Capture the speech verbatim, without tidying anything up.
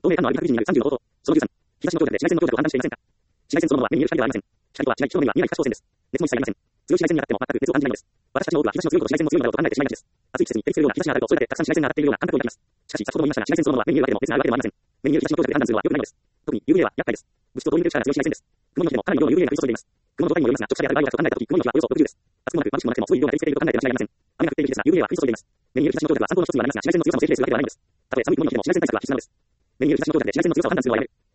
透明感のあるビーフ生地になるさんじゅうの方法。そのじゅうさん、日差しの強弱で紫外線の強弱を判断していませんか？紫外線そのものは目に見える光ではありません。光とは紫外一度目には見えない可視光線です。熱も一切ありません。強い紫外線に当たっても全く熱を感じないのです。私たちの多くは日差しの強いことと紫外線の強いのだろうと考えてしまいがちです。暑い季節に照りつけるような日差しが当たると、それだけたくさん紫外線が当たっているような感覚を抱きます。しかし、先ほども言いましたが、紫外線そのものは目に見えるわけでも別にあるわけでもありません。目に見える日差しの強弱で判断するのは良くないのです。特に ユーブイエー は厄介です。物質を通り抜ける力が強い紫外線です。雲の日でもかなりの量の ユーブイエー が降り注いでいます。雲の度合いにもよりますが、直射で当たる場合はと考えたとき、雲の日はおよそろくじゅうです。暑くもなく眩しくもなくてもそういう量が照りつけていると考えて間違いありません。雨が降っている日ですが、ユーブイエー は降り注いでいます。目に見える日差しの強弱は参考の一つにはなりますが、紫外線の強さも定義するわけではないのです。たとえ寒い雲の日でも紫外線対策は必須なのです。目に見える日差しの強弱で紫外線の強さを判断するのはやめる。